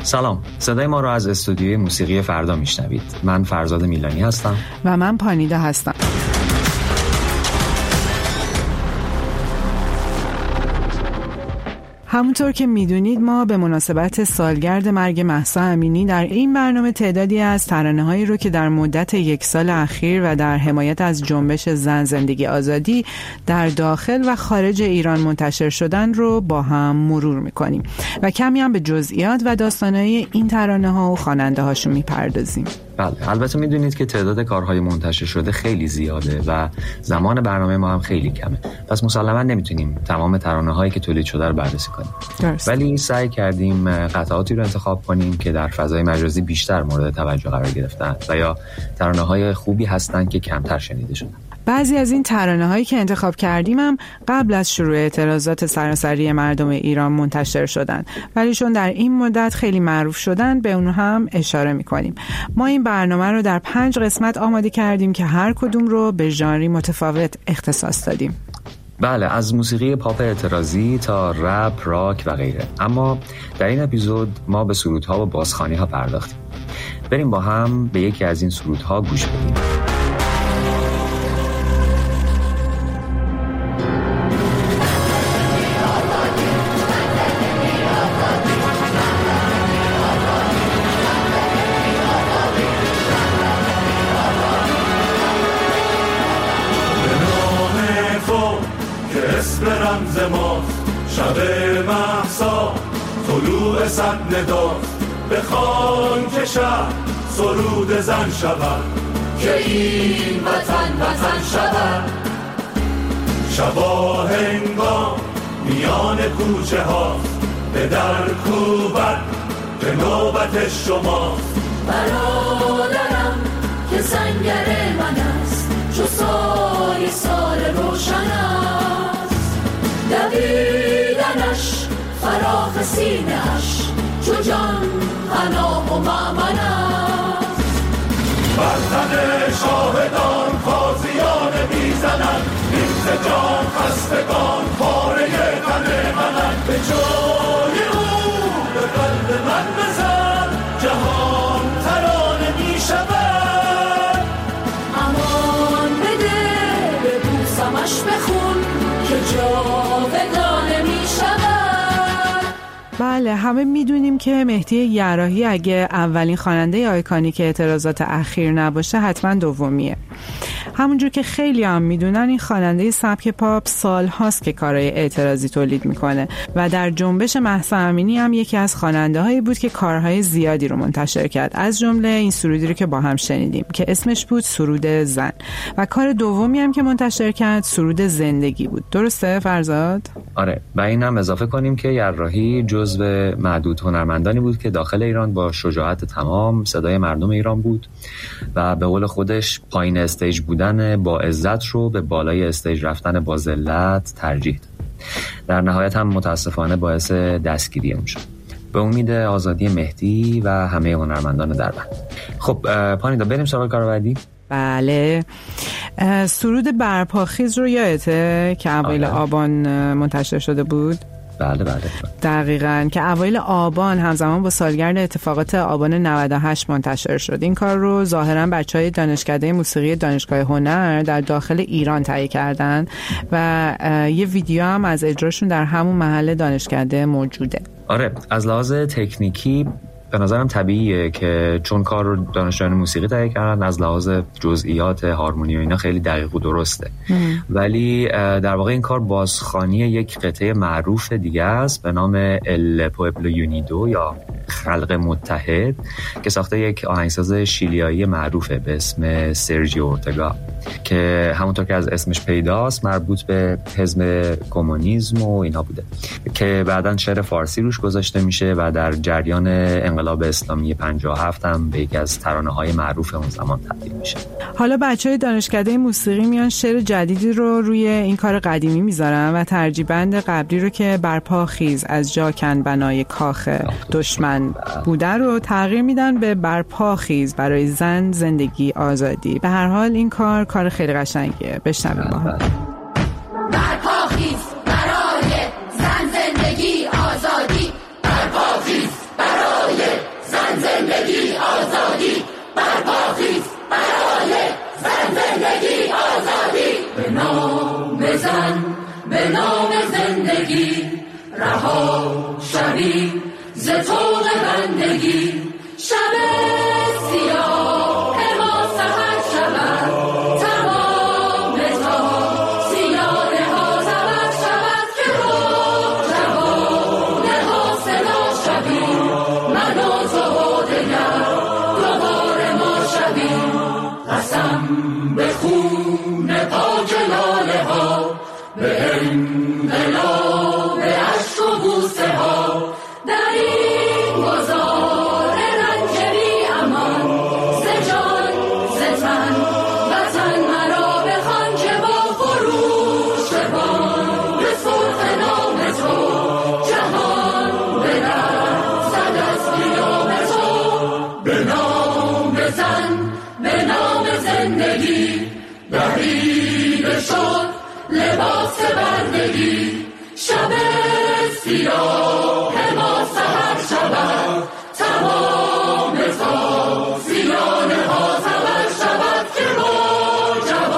سلام، صدای ما رو از استودیوی موسیقی فردا میشنوید. من فرزاد میلانی هستم و من پانیده هستم. همونطور که میدونید ما به مناسبت سالگرد مرگ مهسا امینی در این برنامه تعدادی از ترانه‌هایی رو که در مدت 1 سال اخیر و در حمایت از جنبش زن زندگی آزادی در داخل و خارج ایران منتشر شدن رو با هم مرور میکنیم و کمی هم به جزئیات و داستانهای این ترانه‌ها و خواننده‌هاشون میپردازیم. بله، البته میدونید که تعداد کارهای منتشر شده خیلی زیاده و زمان برنامه ما هم خیلی کمه، پس مسلماً نمیتونیم تمام ترانه‌هایی که تولید شده رو بررسی کنیم. درست. ولی سعی کردیم قطعاتی رو انتخاب کنیم که در فضای مجازی بیشتر مورد توجه قرار گرفتن و یا ترانه‌های خوبی هستن که کمتر شنیده شدن. بعضی از این ترانه‌هایی که انتخاب کردیم هم قبل از شروع اعتراضات سراسری مردم ایران منتشر شدن، ولی چون در این مدت خیلی معروف شدن به اون هم اشاره می‌کنیم. ما این برنامه رو در 5 قسمت آماده کردیم که هر کدوم رو به ژانری متفاوت اختصاص دادیم. بله، از موسیقی پاپ اعتراضی تا رپ، راک و غیره. اما در این اپیزود ما به سرودها و بازخوانی‌ها پرداختیم. بریم با هم به یکی از این سرودها گوش بدیم. رمز ماست شب مهسا طلوع صد نداست، بخوان که شب سرود زن شود، که این وطن شود. شبا هنگام میان کوچه هاست، به در کوبت به نوبت شماست. برادرم که سنگر من است، چو سایه سال روشن است. دویدنش فراخ سینه‌اش، چو جان پناه و مأمن است. بر تن شاهدان تازیان میزنند، این ز جان خستگان پاره تن منند. به جای او به قلب من بزن، جهان ترانه میشود. امان بده ببوسمش بخون، که جاودانه می شود. بله، همه میدونیم که مهدی یراحی اگه اولین خواننده آیکونیک اعتراضات اخیر نباشه حتما دومیه. همونجور که خیلی هم میدونن این خواننده سبک پاپ سال هاست که کارهای اعتراضی تولید میکنه و در جنبش مهسا امینی هم یکی از خواننده هایی بود که کارهای زیادی رو منتشر کرد، از جمله این سرودی رو که با هم شنیدیم که اسمش بود سرود زن، و کار دومی هم که منتشر کرد سرود زندگی بود. درسته فرزاد؟ آره، و این هم اضافه کنیم که یراحی جزو معدود هنرمندانی بود که داخل ایران با شجاعت تمام صدای مردم ایران بود و به قول خودش پایین استیج بودن با عزت رو به بالای استیج رفتن با ذلت ترجیح داد. در نهایت هم متاسفانه باعث دستگیری اون شد. به امید آزادی مهدی و همه هنرمندان دربند. خب پانیدا، بریم سراغ کار بعدی. بله، سرود برپاخیز رو یادته که اوایل آبان منتشر شده بود؟ بله دقیقاً، که اوایل آبان همزمان با سالگرد اتفاقات آبان 98 منتشر شد. این کار رو ظاهراً بچهای دانشکده موسیقی دانشگاه هنر در داخل ایران تهیه کردن و یه ویدیو هم از اجراشون در همون محل دانشکده موجوده. آره، از لحاظ تکنیکی به نظرم طبیعیه که چون کار رو دانشجویان موسیقی تهیه کردن، از لحاظ جزئیات هارمونی و اینا خیلی دقیق و درسته. ولی در واقع این کار بازخوانی یک قطعه معروف دیگه است به نام ال پوئبلو یونیدو یا خلق متحد که ساخته یک آهنگساز شیلیایی معروفه به اسم سرجیو اورتگا که همونطور که از اسمش پیداست مربوط به حزب کمونیسم و اینا بوده که بعداً شعر فارسی روش گذاشته میشه و در جریان انقلاب اسلامی 57 هم به یکی از ترانه‌های معروف اون زمان تبدیل میشه. حالا بچهای دانشکده موسیقی میان شعر جدیدی رو روی این کار قدیمی میذارن و ترجیبند قبلی رو که برپا خیز از جا کن بنای کاخ دشمن بوده رو تغییر میدن به برپا خیز برای زن زندگی آزادی. به هر حال این کار خیلی قشنگیه، بشنویم با هم. برپا خیز برای زن زندگی آزادی، برپا خیز برای زندگی رها شویم ز طوق بندگی شب سیاه ما سحر شود تمام تا سیانه ها زبر شود که با جوانه ها صدا شویم من و تو دگر دوباره ما شویم قسم به خون پاک لاله ها به انقلاب عشق و بوسه ها در این گذار رنج بی امان ز جان ز تن وطن مرا بخوان که با خروش بان به سرخ نام تو جهان برقصد از قیام تو به نام بزن به نام زندگی دریده شد لباس بردگی شب سیاه ما سحر شود تمام تا سیانه ها زبر شود که با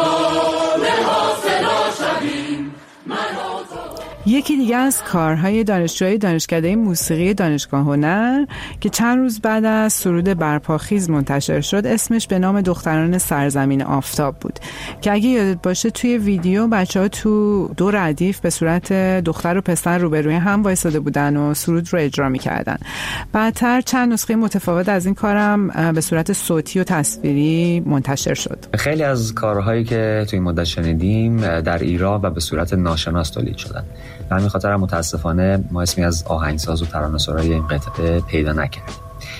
جوانه ها صدا شویم من و تو. یکی دیگه از کارهای دانشجوی دانشکده موسیقی دانشگاه هنر که چند روز بعد از سرود برپاخیز منتشر شد اسمش به نام دختران سرزمین آفتاب بود که اگه یادت باشه توی ویدیو بچه‌ها تو دو ردیف به صورت دختر و پسر روبروی هم وایساده بودن و سرود رو اجرا می‌کردن. بعدتر چند نسخه متفاوت از این کارم به صورت صوتی و تصویری منتشر شد. خیلی از کارهایی که توی این مدت شنیدیم در ایران و به صورت ناشناس تولید شدن. به همین خاطر متاسفانه ما اسمی از آهنگساز و ترانه‌سرای این قطعه پیدا نکردیم.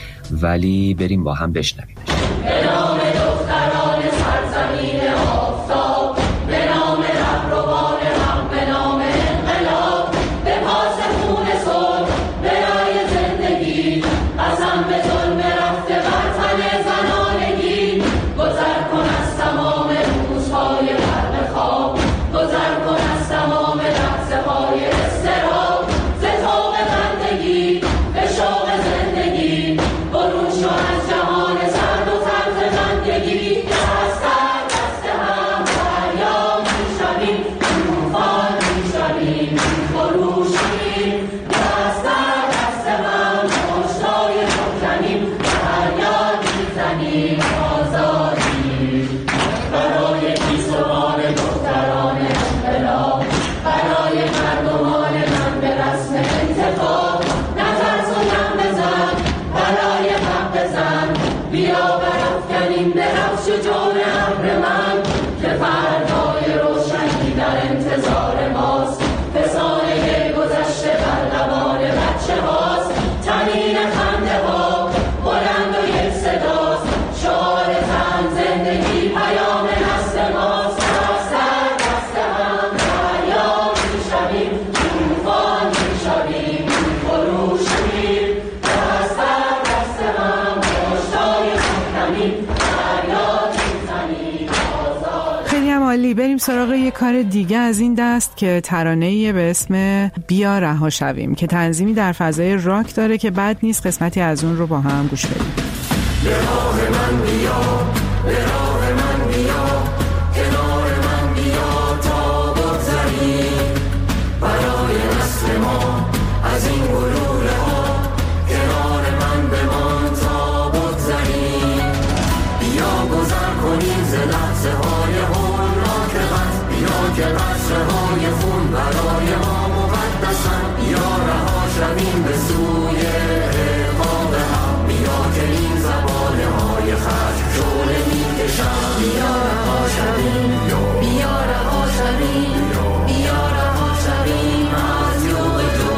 ولی بریم با هم بشنویم. به نام دختران سرزمین آفتاب به نام رهروان حق به نام انقلاب به پاس خون صلح برای زندگی قسم به ظلم رفته بر تن زنانگی گذر کن از تمام روزهای غرق خواب گذر کن از تمام لحظه‌های اضطراب ز طوق بندگی به شوق زندگی برون شو از جهان سرد و تلخ بندگی دست در دست هم دریا می‌شویم طوفان می‌شویم خروشیم دست در دست هم مشتای محکمیم فریاد می‌زنیم آزادی برای گیسوان دختران انقلاب برای مردمان من به رسم انتخاب نترس و یم بزن برای حق بزن بیا برافکنیم به رفش جان ابر من که فردای روشنی در انتظار ماست فسانه گذشته بر لبان بچه هاست تنین خنده ها بلند و یک صداست شعار تن زندگی پیام نسل ماست دست در دست هم دریا می‌شویم طوفان می‌شویم خروشیم دست در دست هم مشتای محکمیم فریاد می‌زنیم آزاد. خیلی هم عالی. بریم سراغ یه کار دیگه از این دست که ترانه‌ای به اسم بیا رها شویم که تنظیمی در فضای راک داره که بد نیست قسمتی از اون رو با هم گوش بدیم. به راه من بیا به راه من بیا کنار من بیا تا بگذریم برای نسل ما از این گلوله ها کنار من بمان تا بگذریم بیا گذر کنیم ز لحظه های هولناک قتل بیا که قطره های خون برای ما مقدسن بیا رها شویم به سوی عقاب حق بیا که این زبانه های خشم شعله میکشن بیا رها شویم بیا رها شویم بیا رها شویم از یوغ تو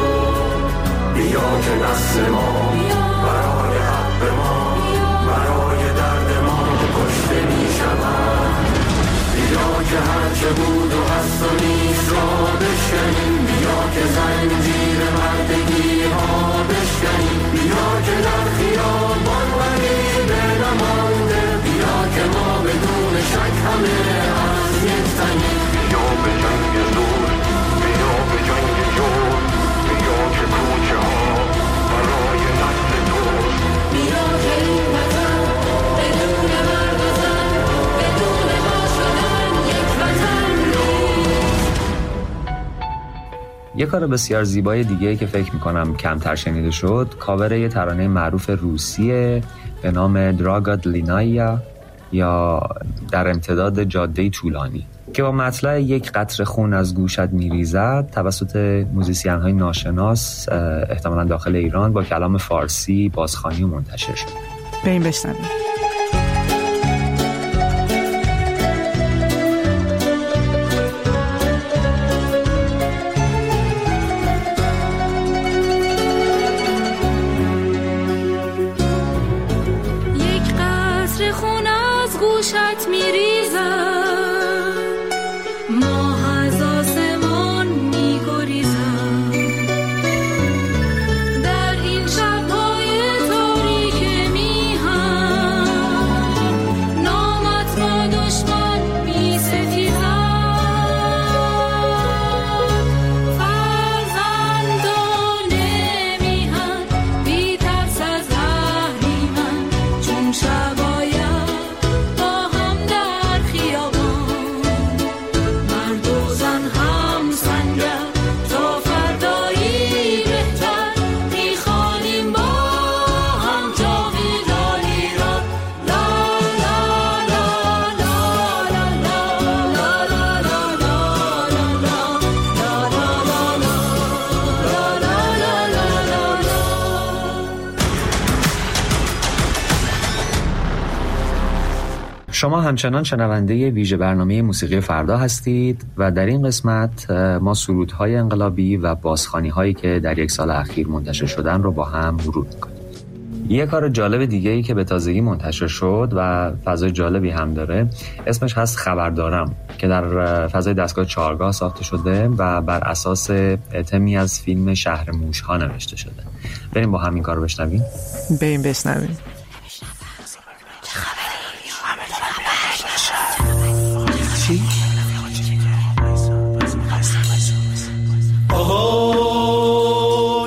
بیا که نسل ما برای حق ما برای درد ما کشته میشود بیا که هرچه بود و هست و نیست را بشکنیم بیا که زنجیر مردگی ها بشکنیم بیا که در خیابان غریبه نمانده بیا که ما بدون شک همه از یک تنیم بیا به جنگ زور بیا به جنگ جور بیا که کوچه ها برای نسل توست بیا که این وطن بدون مرد و زن بدون ما شدن یک وطن نیست. یه کار بسیار زیبای دیگه که فکر میکنم کمتر شنیده شد کاور یه ترانه معروف روسیه به نام دراگا دلینایا یا در امتداد جاده طولانی که با مطلع یک قطره خون از گوشت میریزد توسط موزیسین های ناشناس احتمالاً داخل ایران با کلام فارسی بازخوانی و منتشر شد. بریم بشنویم. یک قطره خون از گوشت میریزد، ماه از آسمان میگریزد، در این شب‌های تاریک میهن نامت با دشمن میستیزد. فرزندان میهن بی ترس از اهریمن چون شباید با هم در خیابان، مرد و زن هم سنگر تا فردایی بهتر میخوانیم با هم جاویدان ایران. لا لا لا لا لا لا لا لا شما همچنان شنونده ویژه برنامه موسیقی فردا هستید و در این قسمت ما سرودهای انقلابی و بازخوانی‌هایی که در یک سال اخیر منتشر شدن رو با هم مرور می‌کنیم. یه کار جالب دیگه‌ای که به تازگی منتشر شد و فضای جالبی هم داره اسمش هست خبردارم که در فضای دستگاه چهارگاه ساخته شده و بر اساس تمی از فیلم شهر موش‌ها نوشته شده. بریم با هم این کار رو بشنویم. بریم بشنویم. آهای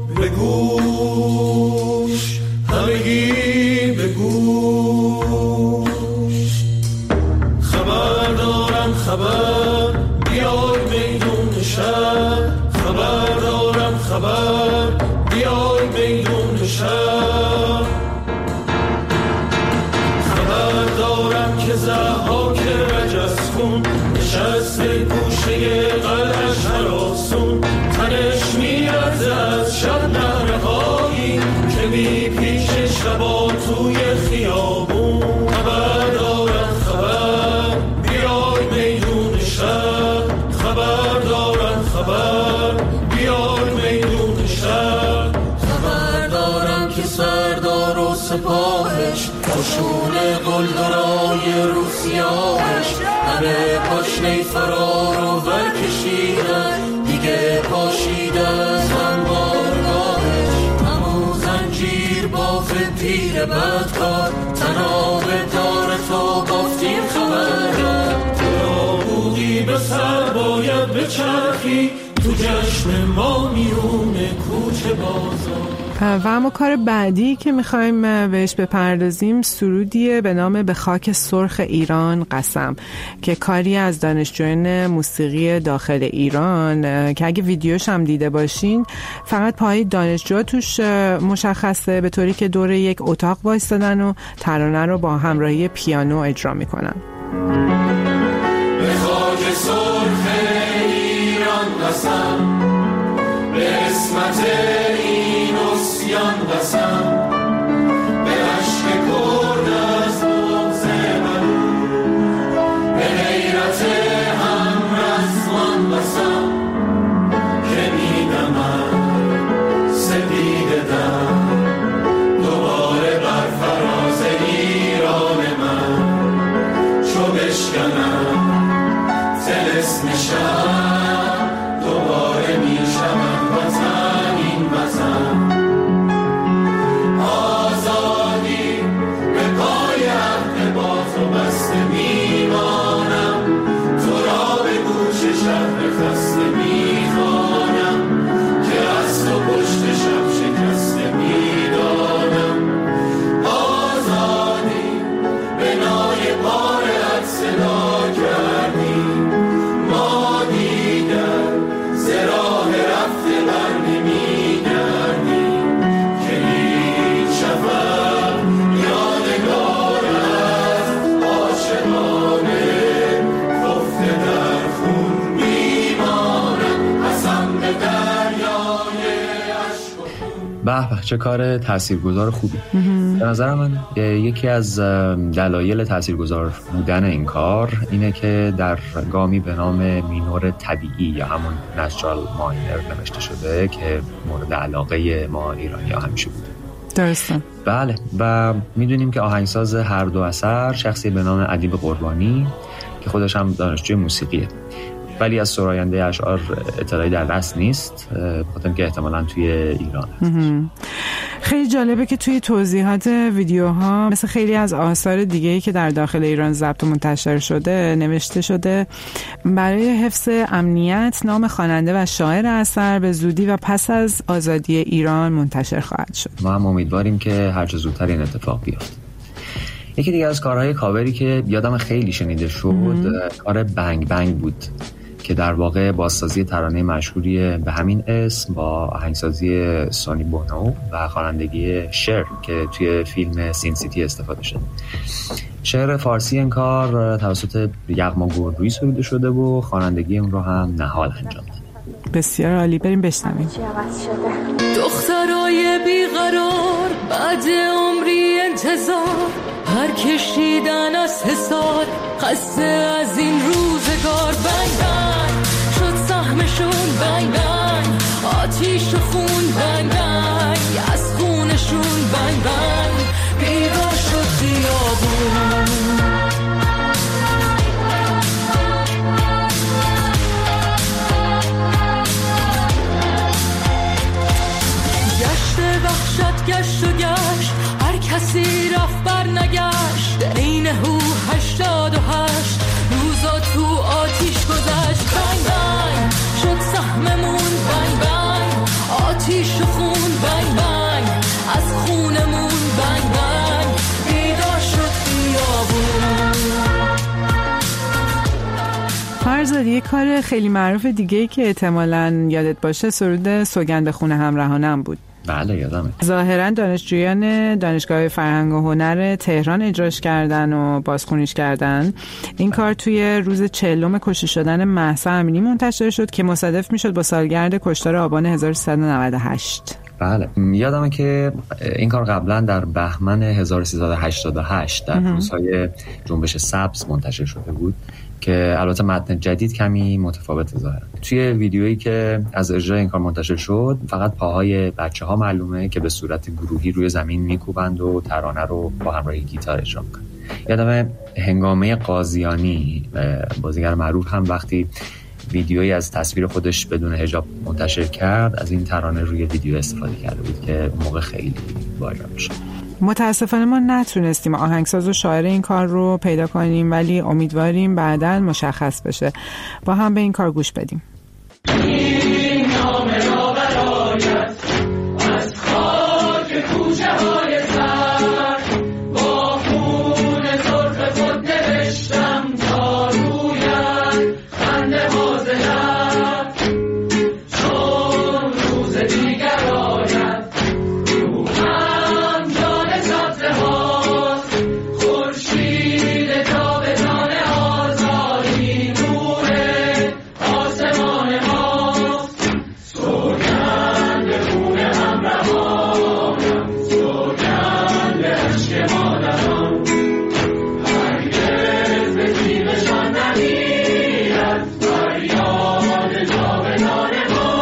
بگوش، همگی بگوش، خبر دارم خبر، بیای میدون شهر، خبر دارم خبر، بیای میدون شهر، خبر دارم که ضحاک رجسخون نشسته گوشه قلعش هراسون، تنش میرزه از شب نهرهایی که میپیچه شبا توی خیابون. خبر دارم خبر، بیای میدون شهر، خبر دارم خبر، بیای میدون شهر، خبر دارم که سردار و سپاهش قشون قلدرای روسیاهش همه پاشنه فرار و ورکشیدن، دیگه پاشیده از انبارگاهش، همون زنجیر باف پیر بدکار، تناب دار تو بافتیم خبره، تو بودی به سر باید به چرخی تو جشن ما میونه کوچه بازار. و اما کار بعدی که میخوایم بهش بپردازیم سرودیه به نام به خاک سرخ ایران قسم که کاری از دانشجویان موسیقی داخل ایران که اگه ویدیوش هم دیده باشین فقط پای دانشجو توش مشخصه، به طوری که دور یک اتاق وایستادن و ترانه رو با همراهی پیانو اجرا میکنن. به خاک سرخ ایران قسم، به اسمت این اسیان قسم، به عشق کرد از بغض منو، به غیرت هم رزمان قسم که میدمم سپید دم دوباره بر فراز ایران من، چو بشکنم طلسم شب دوباره میشم وطن این وطن. به چه کار تاثیرگذار خوبی. به نظر من یکی از دلایل تاثیرگذار بودن این کار اینه که در گامی به نام مینور طبیعی یا همون نچرال ماینر نوشته شده که مورد علاقه ما ایرانی‌ها همیشه بوده. درسته. بله، و میدونیم که آهنگساز هر دو اثر شخصی به نام ادیب قربانی که خودش هم دانشجوی موسیقیه، ولی از سراینده اشعار اطلاعی در دست نیست، بخاطر اینکه احتمالاً توی ایران هست. خیلی جالبه که توی توضیحات ویدیوها مثل خیلی از آثار دیگه‌ای که در داخل ایران ضبط و منتشر شده نوشته شده برای حفظ امنیت نام خواننده و شاعر اثر به زودی و پس از آزادی ایران منتشر خواهد شد. ما هم امیدواریم که هر چه زودتر این اتفاق بیفته. یکی دیگه از کارهای کاوری که یادم خیلی شنیده شد کار بنگ بنگ بود که در واقع بازسازی ترانه مشهوری به همین اسم با آهنگسازی سونی بونو و خوانندگی شعر که توی فیلم سین سیتی استفاده شده. شعر فارسی این کار توسط یغما گلرویی سروده شده و خوانندگی اون رو هم نهال انجام داده. بسیار عالی، بریم بشنویم. دخترای بیقرار بعد عمری انتظار هر کشیدن از حسار خسته از این روزگار بنگ بنگ شد سهمشون بنگ بنگ آتیش و خون بنگ بنگ از خونشون بنگ بنگ بیدار شد خیابون گشت وحشت گشت و گشت هر کسی رفت بر نگشت در این هو 88 روزا تو آتیش گذشت بنگ بنگ شد سهممون بنگ بنگ آتیش و خون بنگ بنگ از خونمون بنگ بنگ بیدار شد خیابون. فرزاد، یه کار خیلی معروف دیگه‌ای که احتمالاً یادت باشه سرود سوگند خون همراهانم بود. بله یادمه. ظاهراً دانشجویان دانشگاه فرهنگ و هنر تهران اجراش کردن و بازخوانیش کردن. این کار توی روز 40 کشته شدن مهسا امینی منتشر شد که مصادف میشد با سالگرد کشتار آبان 1398. بله یادمه که این کار قبلا در بهمن 1388 در روزهای جنبش سبز منتشر شده بود که البته متن جدید کمی متفاوت ظاهرا. توی ویدیویی که از اجرای این کار منتشر شد فقط پاهای بچه‌ها معلومه که به صورت گروهی روی زمین میکوبند و ترانه رو با همراهی گیتار اجرا میکنن. یادمه هنگامه قاضیانی بازیگر معروف هم وقتی ویدیویی از تصویر خودش بدون حجاب منتشر کرد از این ترانه روی ویدیو استفاده کرده بود که اون موقع خیلی وایرال شد. متاسفانه ما نتونستیم آهنگساز و شاعر این کار رو پیدا کنیم، ولی امیدواریم بعداً مشخص بشه. با هم به این کار گوش بدیم. این نامه را برایت از خاک کوچه های سر با خون سرخ خود نوشتم تا رویت خنده ها ز لب چون روز دیگر آید روحم جان سبزه هاست خورشید تابستان آزادی نور آسمان ماست سوگند خون همراهانم سوگند عشق مادران هرگز به تیغشان نمیرد فریاد جاودان ما.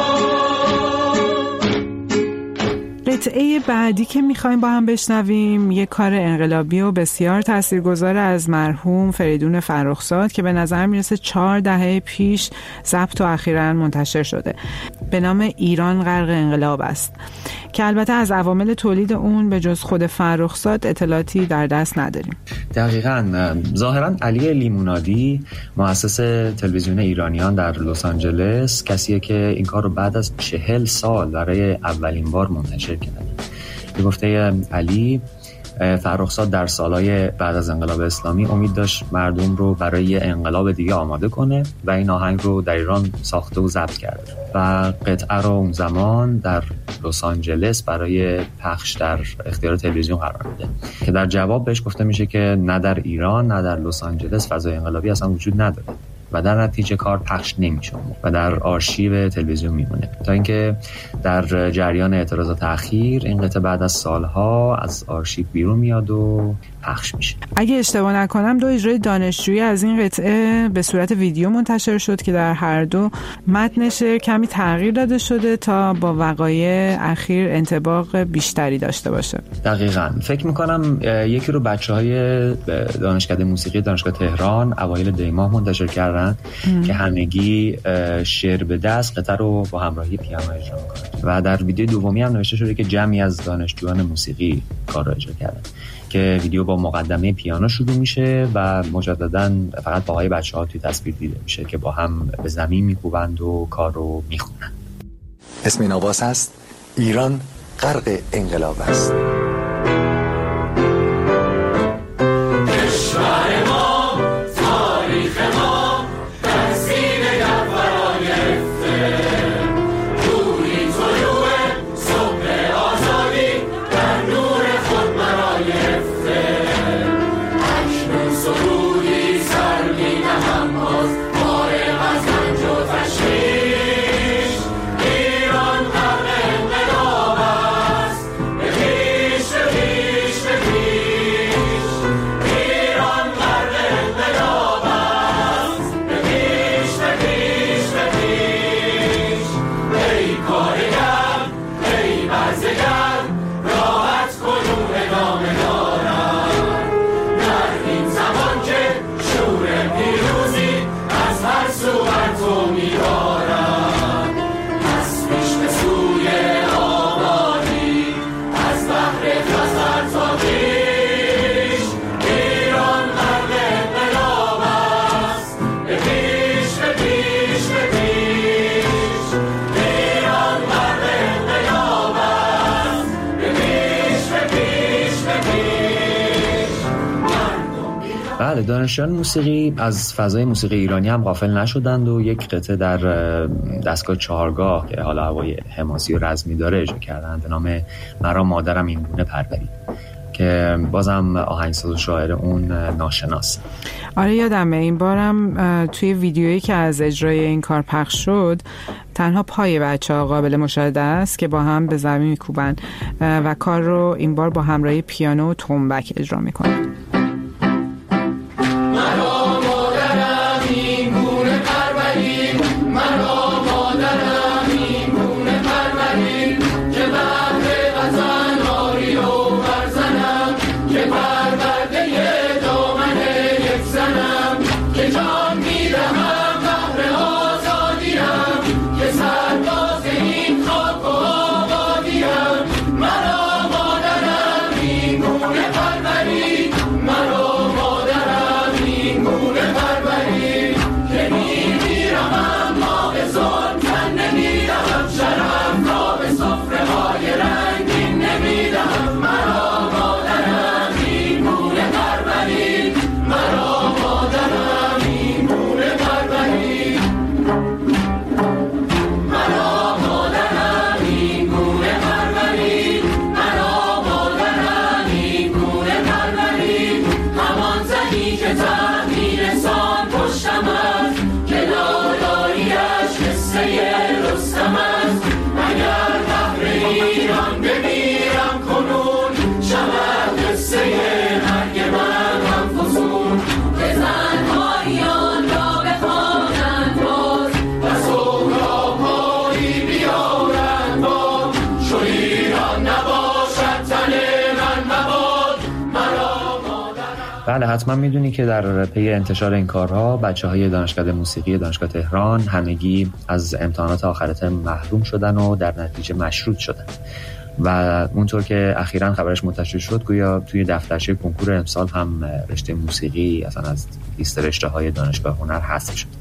قطعه بعدی که میخوایم با هم بشنویم یک کار انقلابی و بسیار تاثیرگذار از مرحوم فریدون فرخزاد که به نظر میرسه 4 دهه پیش ضبط و اخیراً منتشر شده. به نام ایران غرق انقلاب است که البته از عوامل تولید اون به جز خود فرخزاد اطلاعاتی در دست نداریم. دقیقاً. ظاهراً علی لیمونادی مؤسس تلویزیون ایرانیان در لس آنجلس کسیه که این کار رو بعد از 40 سال برای اولین بار منتشر کرده. به گفته علی، فرخزاد در سالهای بعد از انقلاب اسلامی امید داشت مردم رو برای انقلاب دیگه آماده کنه و این آهنگ رو در ایران ساخته و ضبط کرده و قطعه رو اون زمان در لس آنجلس برای پخش در اختیار تلویزیون قرار میده که در جواب بهش گفته میشه که نه در ایران نه در لس آنجلس فضای انقلابی اصلا وجود نداره و در نتیجه کار پخش نمیشه و در آرشیو تلویزیون میمونه، تا اینکه در جریان اعتراضات اخیر این قطعه بعد از سالها از آرشیو بیرون میاد و پخش میشه. اگه اشتباه نکنم 2 اجرای دانشجویی از این قطعه به صورت ویدیو منتشر شد که در هر دو متنش کمی تغییر داده شده تا با وقایع اخیر انطباق بیشتری داشته باشه. دقیقاً. فکر میکنم یکی رو بچه‌های دانشکده موسیقی دانشگاه تهران اوایل دی ماه منتشر کردن که همگی شعر به دست قطعه رو با همراهی پیانو اجرا میکنن و در ویدیو دومی هم نوشته شده که جمعی از دانشجویان موسیقی کار رو اجرا کردن، که ویدیو با مقدمه پیانو شروع میشه و مجدداً فقط پاهای بچه‌ها توی تصویر دیده میشه که با هم به زمین میکوبند و کار رو میخونن. اسم این آواز هست ایران غرق انقلاب است. دانشجویان موسیقی از فضای موسیقی ایرانی هم غافل نشدند و یک قطعه در دستگاه چهارگاه که حالا هوای حماسی و رزمی داره اجرا کردند به نام مرا مادرم این گونه پرورید که بازم آهنگساز و شاعر اون ناشناس. آره یادمه این بارم توی ویدیویی که از اجرای این کار پخش شد تنها پای بچه‌ها قابل مشاهده است که با هم به زمین میکوبن و کار رو این بار با همراهی پیانو و تنبک اجرا میکنن. بله حتما میدونی که در پی انتشار این کارها بچه‌های دانشکده موسیقی دانشگاه تهران همگی از امتحانات آخر ترم محروم شدن و در نتیجه مشروط شدن و اونطور که اخیراً خبرش منتشر شد گویا توی دفترچه کنکور امسال هم رشته موسیقی اصلا از لیست رشته‌های دانشگاه هنر حذف شد.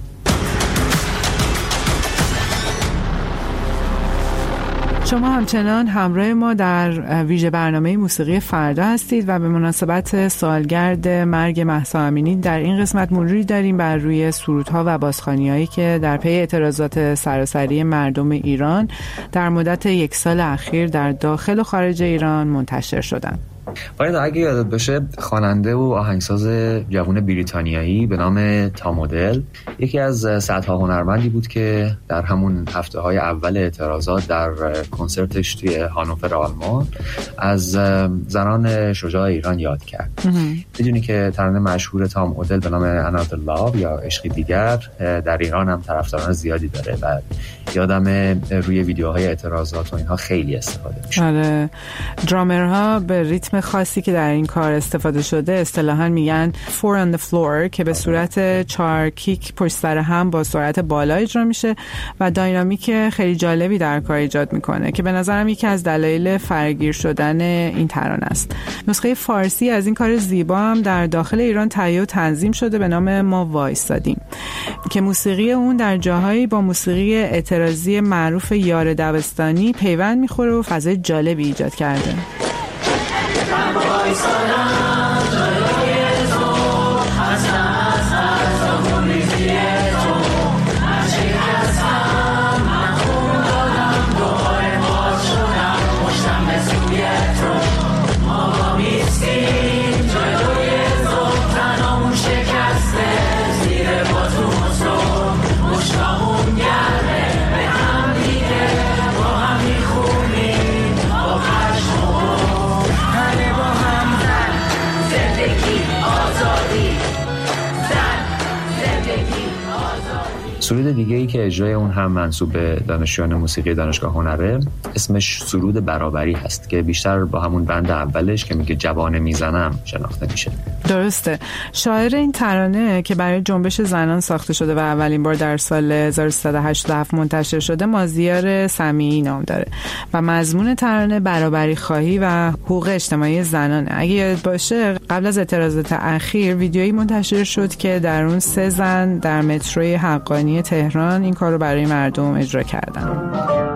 شما همچنان همراه ما در ویژه برنامه موسیقی فردا هستید و به مناسبت سالگرد مرگ مهسا امینی در این قسمت مروری داریم بر روی سرودها و بازخوانی‌هایی که در پی اعتراضات سراسری مردم ایران در مدت 1 سال اخیر در داخل و خارج ایران منتشر شدند. فرید اگه یادت باشه خواننده و آهنگساز جوان بریتانیایی به نام تام اودل یکی از صدها هنرمندی بود که در همون هفته‌های اول اعتراضات در کنسرتش توی هانوفر آلمان از زنان شجاع ایران یاد کرد. میدونی که ترانه مشهور تام اودل به نام Another Love یا عشقی دیگر در ایران هم طرفداران زیادی داره و یادم روی ویدیوهای اعتراضات و اینها خیلی استفاده میشه. آره، درامرها به ریتم خاصی که در این کار استفاده شده اصطلاحاً میگن 4 on the floor که به صورت 4 کیک پشت سر هم با سرعت بالا اجرا میشه و داینامیک خیلی جالبی در کار ایجاد میکنه که به نظرم یکی از دلایل فراگیر شدن این ترانه است. نسخه فارسی از این کار زیبا هم در داخل ایران تهیه و تنظیم شده به نام ما وایستادیم که موسیقی اون در جاهایی با موسیقی اعتراضی معروف یار دبستانی پیوند میخوره و فضای جالبی ایجاد کرده. سرود دیگه ای که اجرای اون هم منسوب به دانشجویان موسیقی دانشگاه هنره اسمش سرود برابری هست که بیشتر با همون بند اولش که میگه جوانه میزنم شناخته میشه. درسته. شاعر این ترانه که برای جنبش زنان ساخته شده و اولین بار در سال 1387 منتشر شده مازیار سمیعی نام داره و مضمون ترانه برابری خواهی و حقوق اجتماعی زنانه. اگه یاد باشه قبل از اعتراضات اخیر ویدیویی منتشر شد که در اون 3 زن در متروی حقانی تهران این کار رو برای مردم اجرا کردن.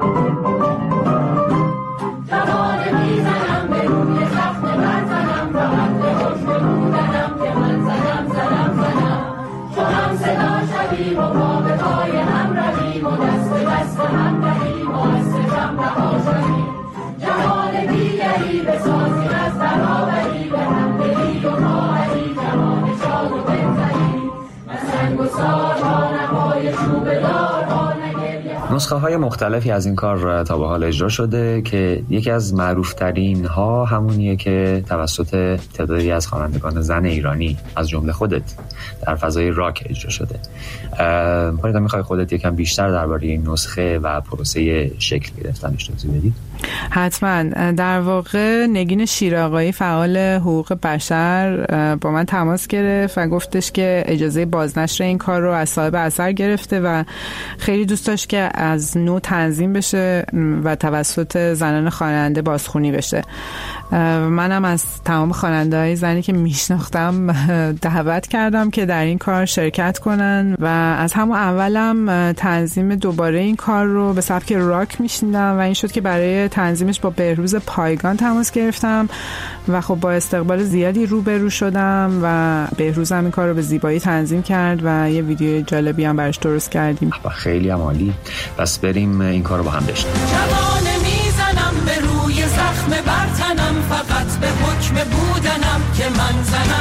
نسخه های مختلفی از این کار تا به حال اجرا شده که یکی از معروف ترین ها همونیه که توسط تعدادی از خوانندگان زن ایرانی از جمله خودت در فضای راک اجرا شده. پایدا میخوای خودت یکم بیشتر درباره این نسخه و پروسه شکل گرفتنش توضیح بدی؟ حتما. در واقع نگین شیرآقایی فعال حقوق بشر با من تماس گرفت و گفتش که اجازه بازنشر این کار رو از صاحب اثر گرفته و خیلی دوست داشت که از نو تنظیم بشه و توسط زنان خواننده بازخوانی بشه. منم از تمام خواننده‌های زنی که میشناختم دعوت کردم که در این کار شرکت کنن و از همون اولم تنظیم دوباره این کار رو به سبک راک میشنیدم و این شد که برای تنظیمش با بهروز پایگان تماس گرفتم و خب با استقبال زیادی روبرو شدم و بهروز هم این کار رو به زیبایی تنظیم کرد و یه ویدیو جالبی هم براش درست کردیم. خیلی عالی. پس بریم این کار رو با هم بشنویم. جوانه میزنم به روی زخم برتنم فقط به حکم بودنم که من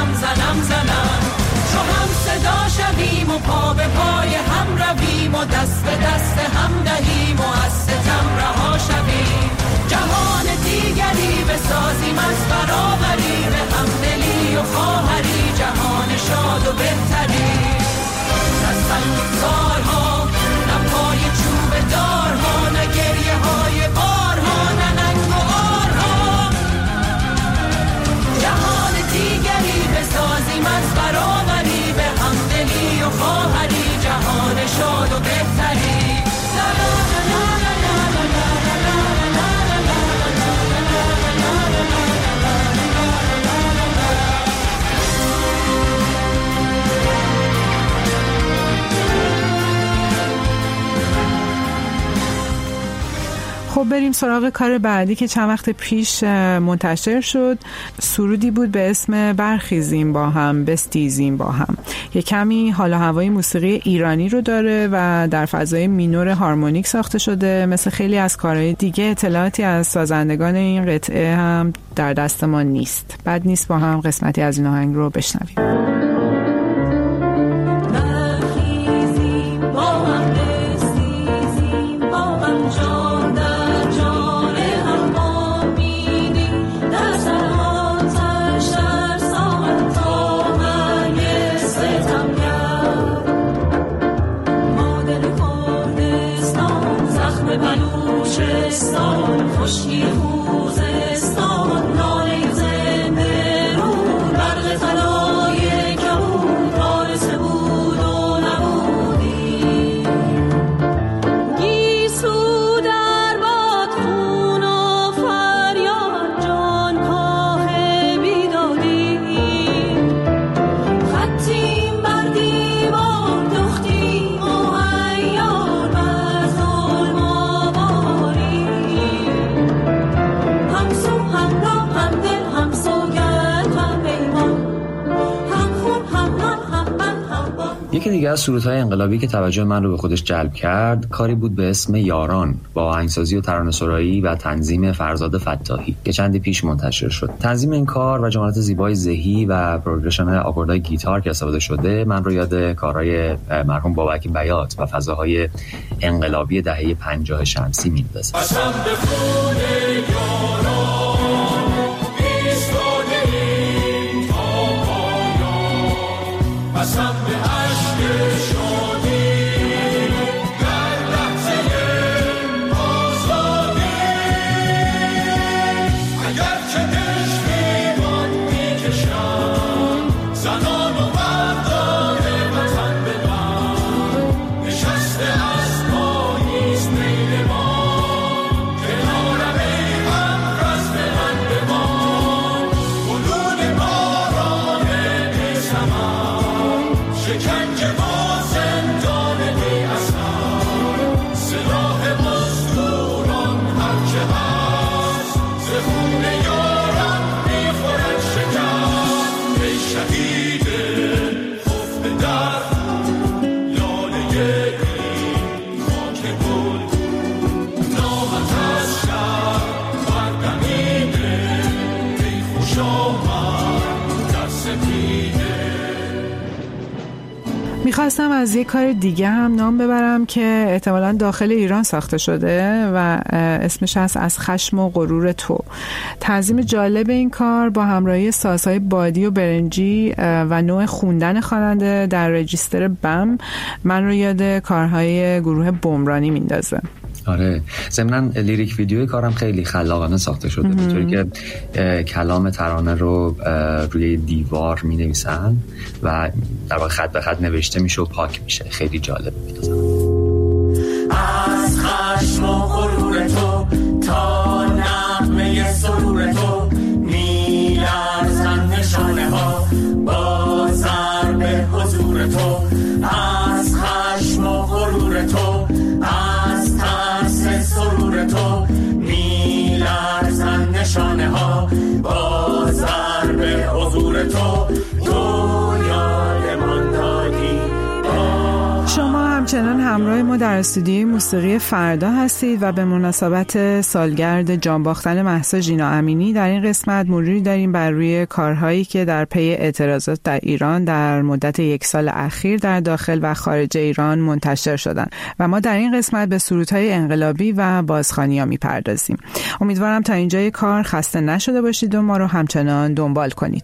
زنم چو هم صدا شویم و پا به پای هم رویم و دست به دست هم دهیم و از ستم رها شویم جهان دیگری بسازیم از برابری به همدلی و خواهری جهان شاد و بهتری از سنگسارها نه پای چوب دارها نه گریه های بارها نه ننگ و آرها جهان دیگری بسازیم از برابری به همدلی و خواهری جهان شاد و بهتری لا لا لا لا لا خب بریم سراغ کار بعدی که چند وقت پیش منتشر شد. سرودی بود به اسم برخیزیم با هم بستیزیم با هم. یه کمی حال و هوای موسیقی ایرانی رو داره و در فضای مینور هارمونیک ساخته شده. مثل خیلی از کارهای دیگه اطلاعاتی از سازندگان این قطعه هم در دست ما نیست. بد نیست با هم قسمتی از این آهنگ رو بشنویم. یکی دیگه از سرودهای انقلابی که توجه من رو به خودش جلب کرد کاری بود به اسم یاران با آهنگسازی و ترانه‌سرایی و تنظیم فرزاد فتاحی که چندی پیش منتشر شد. تنظیم این کار و جملات زیبای زهی و پروگرشن آکوردهای گیتار که استفاده شده من رو یاد کارهای مرحوم بابک بیات و فضاهای انقلابی دهه 50 شمسی میندازه. میخواستم از یک کار دیگه هم نام ببرم که احتمالاً داخل ایران ساخته شده و اسمش هست از خشم و غرور تو. تنظیم جالب این کار با همراهی سازهای بادی و برنجی و نوع خوندن خواننده در رجیستر بم من رو یاد کارهای گروه بمرانی میندازه. آره، ضمناً لیریک ویدیوی کارم خیلی خلاقانه ساخته شده به طوری که کلام ترانه رو روی دیوار می نویسن و در واقع خط به خط نوشته میشه و پاک میشه. خیلی جالب میدازم. از خشم و غرور تو تا نغمه سرور تو میلرزن نشانه ها با ضرب حضور تو. از خشم و غرور تو از ترس سرور تو میلرزن نشانه ها با ضرب حضور تو. شما همچنان همراه ما در استودیوی موسیقی فردا هستید و به مناسبت سالگرد جانباختن مهسا ژینا امینی در این قسمت مروری داریم بر روی کارهایی که در پی اعتراضات در ایران در مدت 1 سال اخیر در داخل و خارج ایران منتشر شدن و ما در این قسمت به سرودهای انقلابی و بازخوانی‌ها میپردازیم. امیدوارم تا اینجای کار خسته نشده باشید و ما رو همچنان دنبال کنید.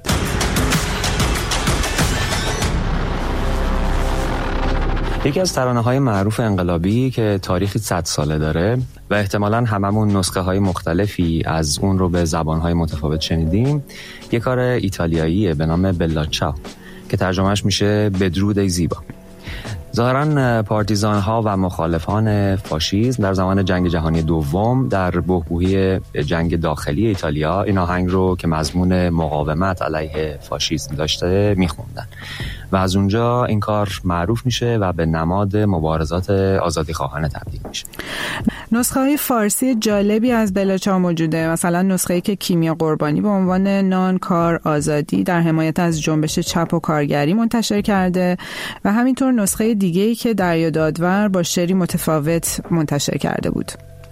یکی از ترانه‌های معروف انقلابی که تاریخی 100 ساله داره و احتمالاً هممون نسخه‌های مختلفی از اون رو به زبان‌های متفاوت شنیدیم، یک کار ایتالیاییه به نام بلا چاو که ترجمهش میشه بدرود ای زیبا. ظاهراً پارتیزان ها و مخالفان فاشیسم در زمان جنگ جهانی دوم در بحبوحی جنگ داخلی ایتالیا این آهنگ رو که مضمون مقاومت علیه فاشیسم داشته میخوندن و از اونجا این کار معروف میشه و به نماد مبارزات آزادی خواهانه تبدیل میشه. نسخه های فارسی جالبی از بلاچا موجوده، مثلا نسخه‌ای که کیمیا قربانی به عنوان نان کار آزادی در حمایت از جنبش چپ و کارگری منتشر کرده و همینطور نسخه دیگه‌ای که دریا دادور با شعری متفاوت منتشر کرده بود.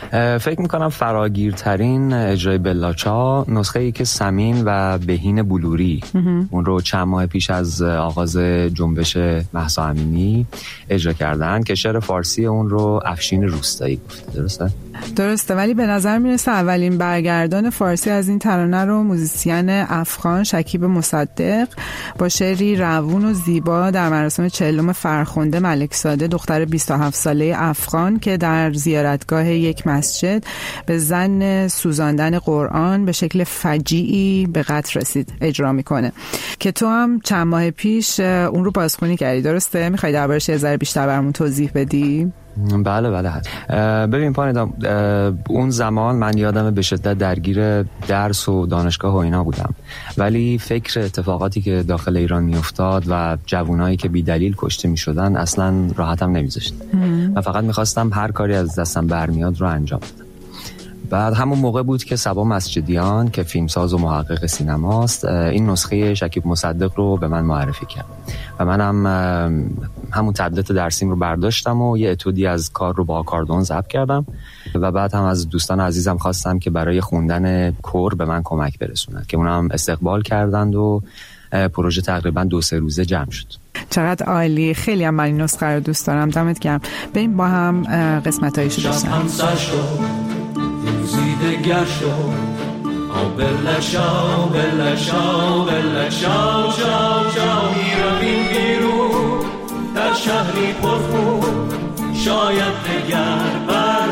فکر میکنم فراگیرترین اجرای بلاچا نسخه‌ای که سمین و بهین بلوری اون رو چند ماه پیش از آغاز جنبش مهسا امینی اجرا کردن که شعر فارسی اون رو افشین روستایی گفته. درسته، ولی به نظر میرسه اولین برگردان فارسی از این ترانه رو موزیسین افغان شکیب مصدق با شعری روون و زیبا در مراسم 40 فرخنده ملکزاده دختر 27 ساله افغان که در زیارتگاه یک مسجد به ظن سوزاندن قرآن به شکل فجیعی به قتل رسید اجرا میکنه که تو هم چند ماه پیش اون رو بازخوانی کردی، درسته؟ میخوای دربارش یه ذره بیشتر برامون توضیح بدی؟ بله. ببین پانیدا، اون زمان من یادمه به شدت درگیر درس و دانشگاه و اینا بودم، ولی فکر اتفاقاتی که داخل ایران میافتاد و جوانایی که بی دلیل کشته میشدن اصلا راحتم نمیذاشت و فقط میخواستم هر کاری از دستم برمیاد رو انجام بدم. بعد همون موقع بود که صبا مسجدیان که فیلمساز و محقق سینماست این نسخه شکیب مصدق رو به من معرفی کرد و منم همون تبلت درسیم رو برداشتم و یه اتودی از کار رو با آکاردون ضبط کردم و بعد هم از دوستان عزیزم خواستم که برای خوندن کور به من کمک برسونن که اونم استقبال کردند و پروژه تقریبا 2-3 روزه جمع شد. چقدر عالی، خیلی هم من این نسخه رو دوست دارم. دمت گرم. بریم با هم قسمت‌هایشو بشنویم. زیدگر شد بلا شاو بلا شاو بلا شاو شاو شاو میرویم بیرون در شهری پرخون شاید دگر بر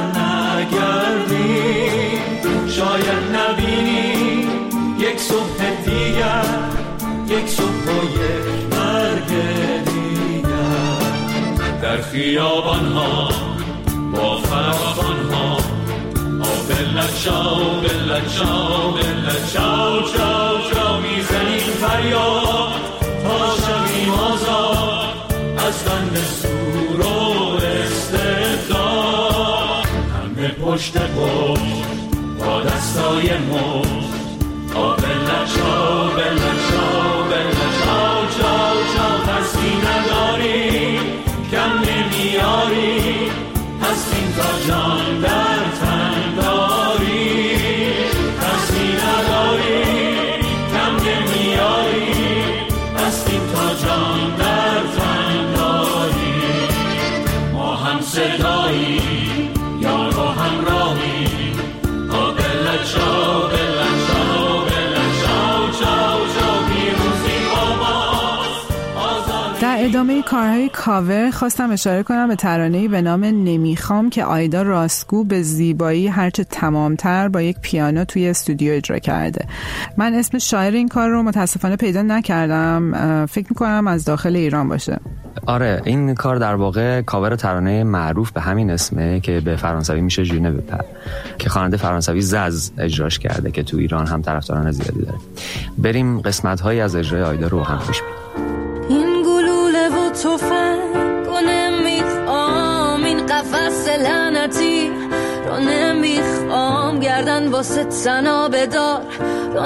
نگردیم شاید نبینیم یک صبح دیگر یک صبح و یک مرگ دیگر در خیابان ها با فراخان ها بلا چاو بلا چاو بلا چاو چاو چاو میزنیم فریاد تا شویم آزاد از بند سور و استبداد همه پشت پشت با دستای مشت بلا چاو بلا چاو بلا چاو چاو چاو ترسی نداریم کم نمیاریم هستیم تا جان در تن داریم ترسی نداریم کم نمیاریم هستیم تا جان در تن داریم ما هم صداییم یار و همراهیم بلا چاو بلا چاو بلا چاو چاو چاو پیروزی با ماست آزادی. در ادامه کارهای کاور خواستم اشاره کنم به ترانه‌ای به نام نمیخوام که آیدا راستگو به زیبایی هرچه تمامتر با یک پیانو توی استودیو اجرا کرده. من اسم شاعر این کار رو متاسفانه پیدا نکردم، فکر میکنم از داخل ایران باشه. آره، این کار در واقع کاور ترانه معروف به همین اسمه که به فرانسوی میشه ژونه بپر که خواننده فرانسوی زز اجراش کرده که تو ایران هم طرفداران زیادی داره. بریم قسمت‌هایی از اجرای آیدا رو هم گوش بدیم. این گلوله و تفنگ رو نمیخوام، این قفس لعنتی رو نمیخوام، گردن واسه تنا بدار رو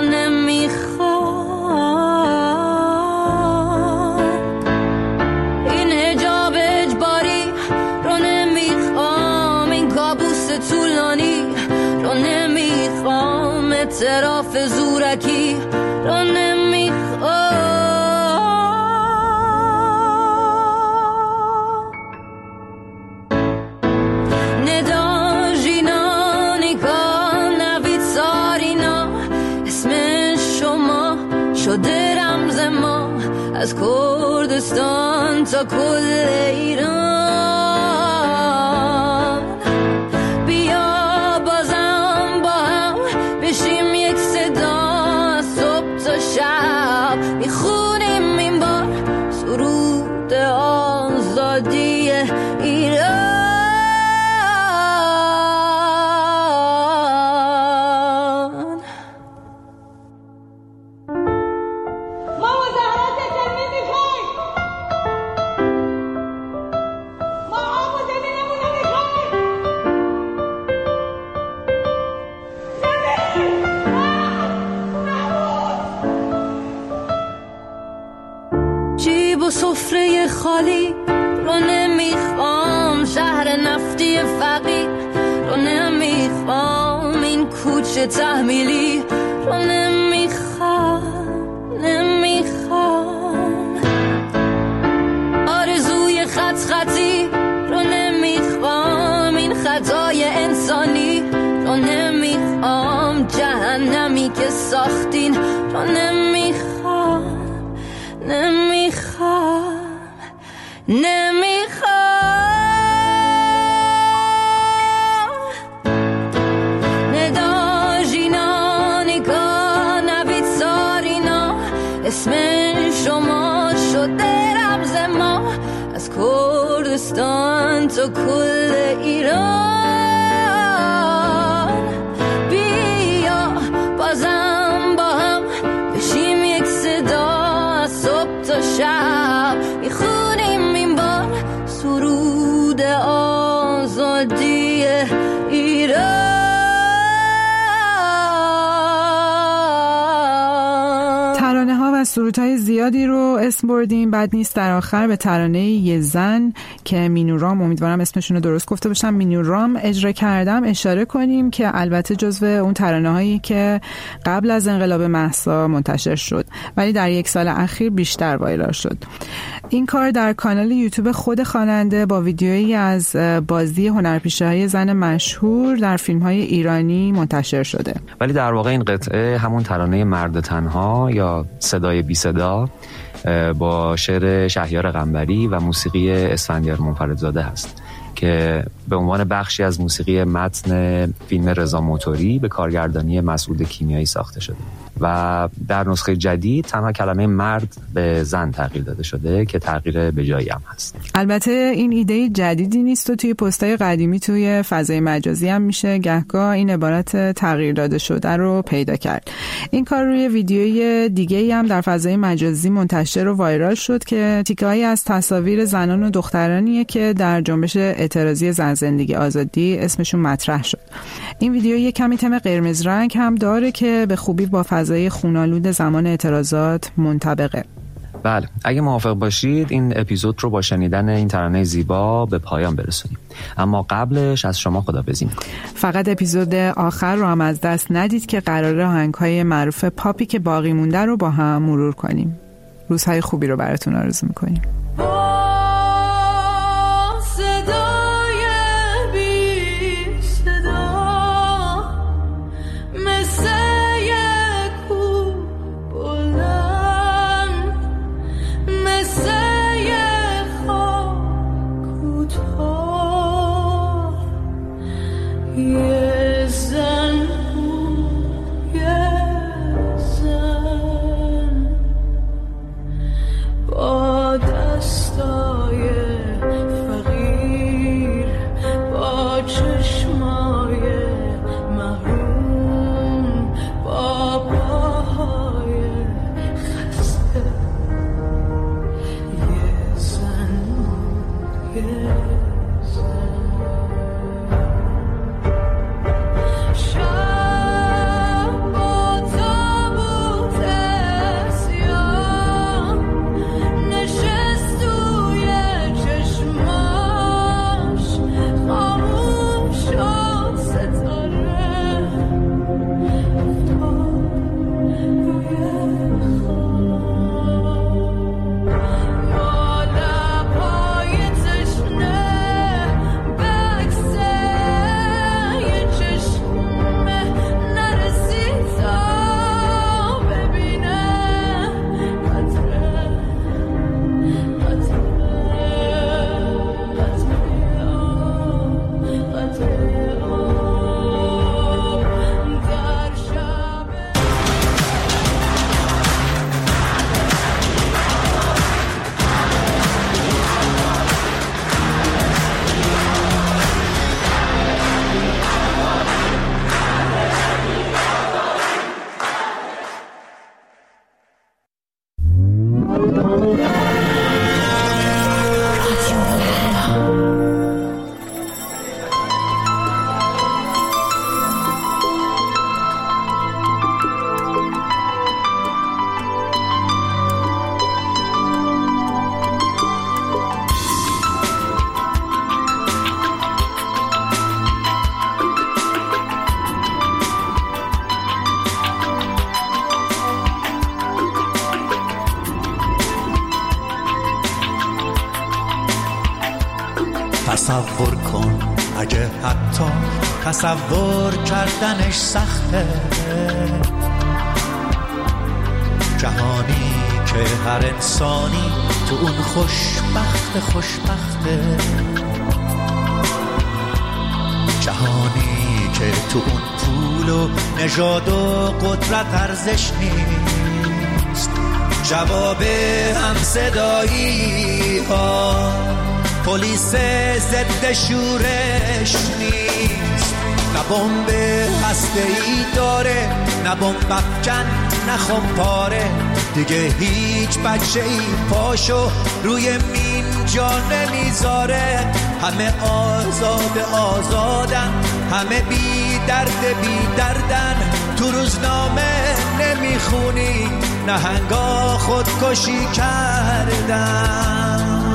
نمیخوام، این حجاب اجباری رو نمیخوام، این کابوس طولانی رو نمیخوام، اعتراف زورکی رو نمیخوام. شده رمز ما از کردستان تا کل ایران، بیا بازم با هم بشیم یک صدا، از صبح تا شب میخونیم این بار سرود آزادی. سفره خالی رو نمیخوام، شهر نفتی فقیر رو نمیخوام، این کوچه تحمیلی رو نمیخوام، آرزوی خطی رو نمیخوام، این خطای انسانی رو نمیخوام، جهنمی که ساختین رو اسم شما شده رمز ما، از کردستان تا کل ایران، بیا بازم با هم بشیم یک صدا، از صبح تا شب میخونیم این بار سرود آزادی ایران. سرودهای زیادی رو اسم بردیم، بد نیست در آخر به ترانه یه زن که مینورام، امیدوارم اسمشون رو درست گفته باشم، مینورام اجرا کردم اشاره کنیم که البته جزو اون ترانه هایی که قبل از انقلاب مهسا منتشر شد ولی در یک سال اخیر بیشتر وایرال شد. این کار در کانال یوتیوب خود خواننده با ویدیویی از بازی هنرپیشه‌های زن مشهور در فیلم‌های ایرانی منتشر شده. ولی در واقع این قطعه همون ترانه مرد تنها یا صدای بی صدا با شعر شهریار قنبری و موسیقی اسفندیار منفردزاده هست که به عنوان بخشی از موسیقی متن فیلم رضا موتوری به کارگردانی مسعود کیمیایی ساخته شده و در نسخه جدید تنها کلمه مرد به زن تغییر داده شده که تغییر به جایی هم هست. البته این ایده جدیدی نیست و توی پست‌های قدیمی توی فضای مجازی هم میشه گهگاه این عبارت تغییر داده شده رو پیدا کرد. این کار روی ویدیوی دیگه‌ای هم در فضای مجازی منتشر و وایرال شد که تیکه‌ای از تصاویر زنان و دخترانیه که در جنبش اعتراضی زن زندگی آزادی اسمشون مطرح شد. این ویدیو یک کمی تم قرمز رنگ هم داره که به خوبی با فضای خونالود زمان اعتراضات منطبقه. بله، اگه موافق باشید این اپیزود رو با شنیدن این ترانه زیبا به پایان برسونیم، اما قبلش از شما خداحافظی می‌کنم. فقط اپیزود آخر رو هم از دست ندید که قراره آهنگ‌های معروف پاپی که باقی مونده رو با هم مرور کنیم. روزهای خوبی رو براتون آرزو می‌کنیم. با دست تصور کن اگه حتی تصور کردنش سخته، جهانی که هر انسانی تو اون خوشبخته، جهانی که تو اون پول و نژاد و قدرت ارزش نیست، جواب همصدایی ها پلیس ضد شورش نیست، نه بمب هسته‌ای داره، نه بمب افکن، نه خمپاره، دیگه هیچ بچه‌ای پاشو روی مین جا نمیذاره، همه آزادن، همه بی دردن، تو روزنامه نمیخونی نهنگا خودکشی کردن.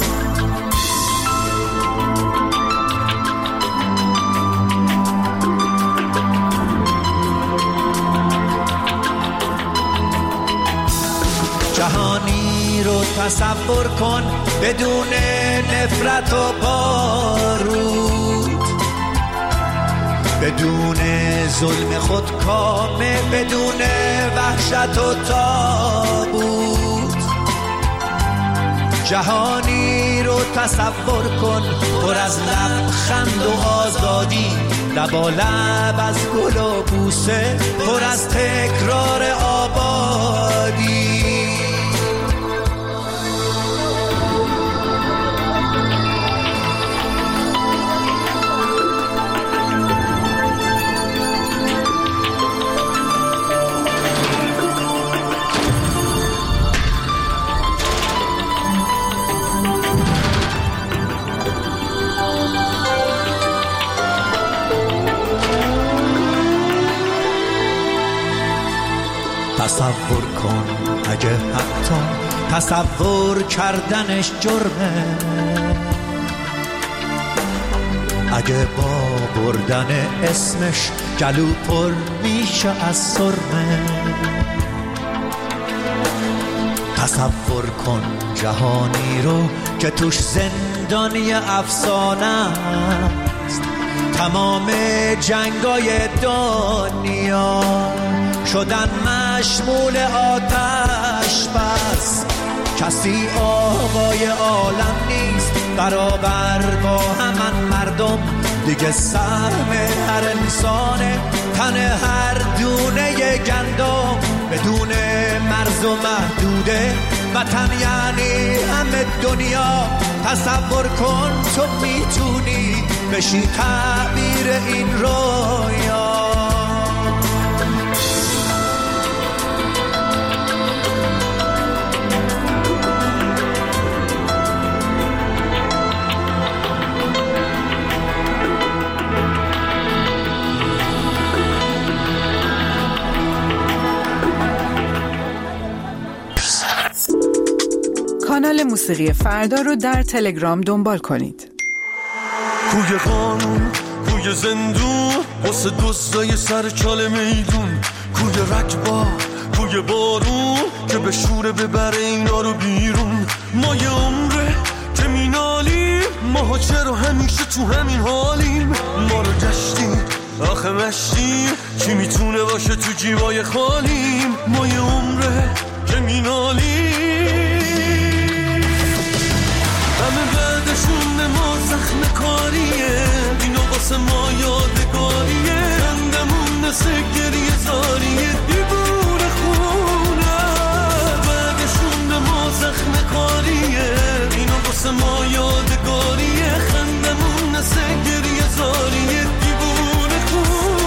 جهانی رو تصور کن بدون نفرت و بارود، بدون ظلم خودکامه، بدون وحشت و تابوت. جهانی رو تصور کن پر از لبخند و آزادی، لبالب از گل و بوسه، پر از تکرار آبادی. تصور کن اگه حتی تصور کردنش جرمه، اگه با بردن اسمش گلو پر میشه از سرمه. تصور کن جهانی رو که توش زندانی افسانه است، تمام جنگای دنیا شدن مشمول آتش بس، کسی آقای عالم نیست برابر با همان مردم، دیگه سهم هر انسانه، تن هر دونه گندم، بدون مرز و محدوده، وطن یعنی همه دنیا. تصور کن تو میتونی بشی تعبیر این رویا. کانال موسیقی فردا رو در تلگرام دنبال کنید. کوی قانون، کوی زندون، واسه دزدای سر چاله میدون، کوی رکبا، کوی بارون که به شوره ببره اینا رو بیرون. ما یه عمره که مینالیم، ماها چرا همیشه تو همین حالیم؟ ما رو گشتیم آخه مشتیم، کی میتونه باشه تو جیبای خالیم؟ ما یه عمره که مینالیم، همه بعدشون ما زخم کاریه، اینا واسه ما یادگاریه، خندمون مثل گریه زاریه، دیوونه خونه. بعدشون ما زخم کاریه، اینا واسه ما یادگاریه، خندمون مثل گریه زاریه، دیوونه خونه.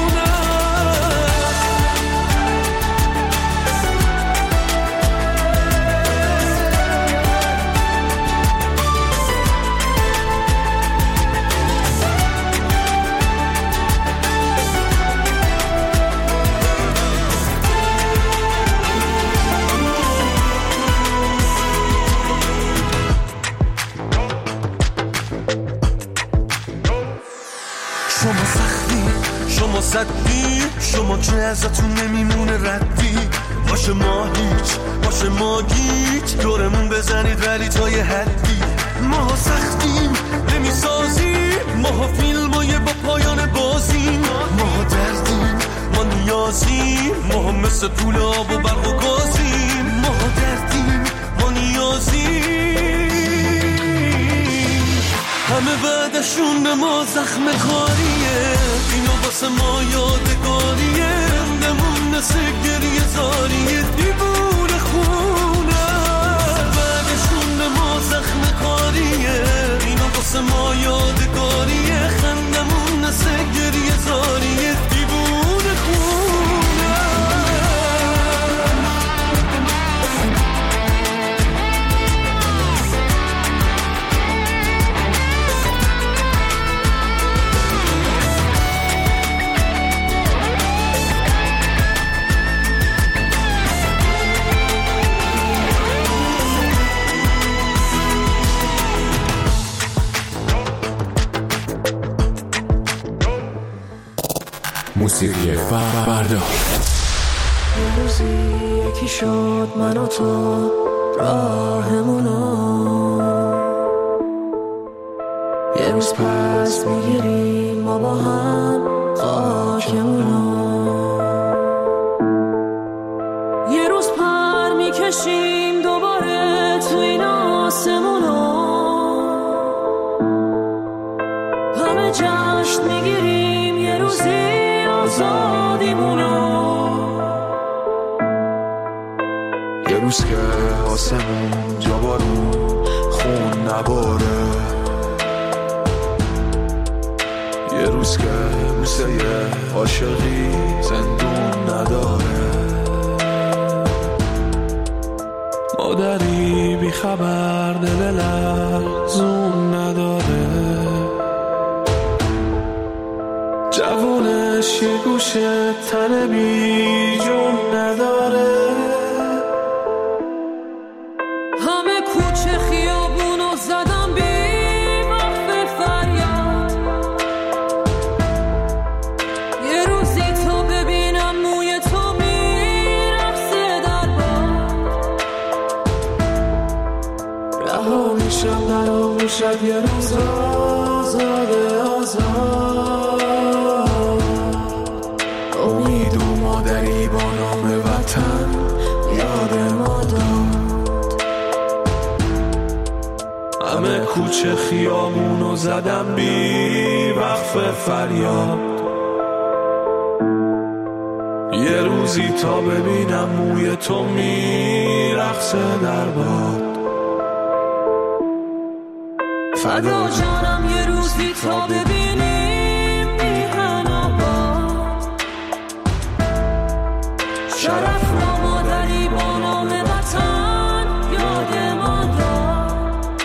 شما سختی، شما صدی، شما که ازتون نمیمونه ردی، باشه ما هیچ، باشه ما گیج، دورمون بزنید ولی تا یه حدی. ما سختیم نمیسازیم، ماها فیلمای با پایان بازیم، ماها دردیم، ما نیازیم، ماها مثل طول آب و برق و گازیم، ماها دردیم، ما نیازیم. همه بعدشون به ما زخم خاریه، اینا واسه ما یادگاریه، رندمون مثل گریه زاریه، دیوونه خونه. بعدشون به ما زخم خاریه، اینا واسه ما یادگاریه، خندمون مثل گریه زاریه، دیوونه خونه. موسیقی فردا. یه روزی یکی شد من و تو راهمونو، یه روز پس میگیریم ما با هم خاکمونو، یه روز پر میکشیم دوباره تو این آسمونو، همه جشن میگیریم یه روزی آزادیمونو، یه روز که آسمون جا بارون خون نباره، یه روز که موسه عاشقی زندون نداره، مادری بی خبر دل لرزون نداره، جوونش یه گوشه تن بی جون نداره، همه کوچه خیابونو زدم بی وقف فریاد، یه روزی تو ببینم موی تو میرقصه در باد، رها میشم در آغوشت یه روز آزاده آزاد، امید و مادری با نام وطن یاد ما داد، همه کوچه خیابونو زدم بی وقف فریاد، یه روزی تا ببینم موی تو میرقصه در باد، فدا جانم یه روزی تا ببینیم میهن آباد، شرف را مادری با نام وطن یاد ما داد،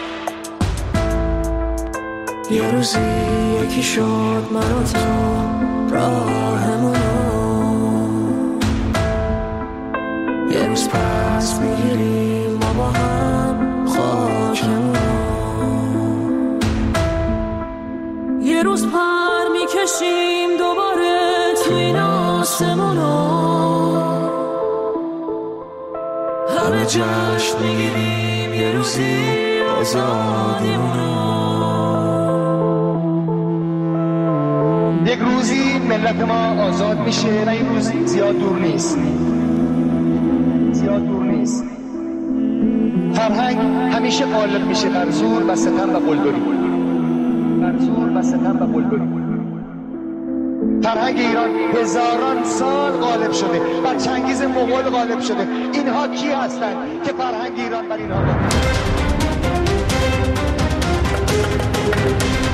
یه روزی یکی شد من و تو راهمونو، یه روز پس میگیریم ما با هم خاکمونو، یه روز پر میکشیم دوباره تو این آسمونو، همه جشن میگیریم یه روزی آزادیمونو. یک روزی ملت ما آزاد میشه و این روز زیاد دور نیست، زیاد دور نیست. فرهنگ همیشه غالب میشه بر زور و ستم و قلدری، بر زور و ستم و قلدری. فرهنگ ایران هزاران سال غالب شده، بر چنگیز مغول غالب شده. اینها کی هستند که فرهنگ ایران بر اینها غالب؟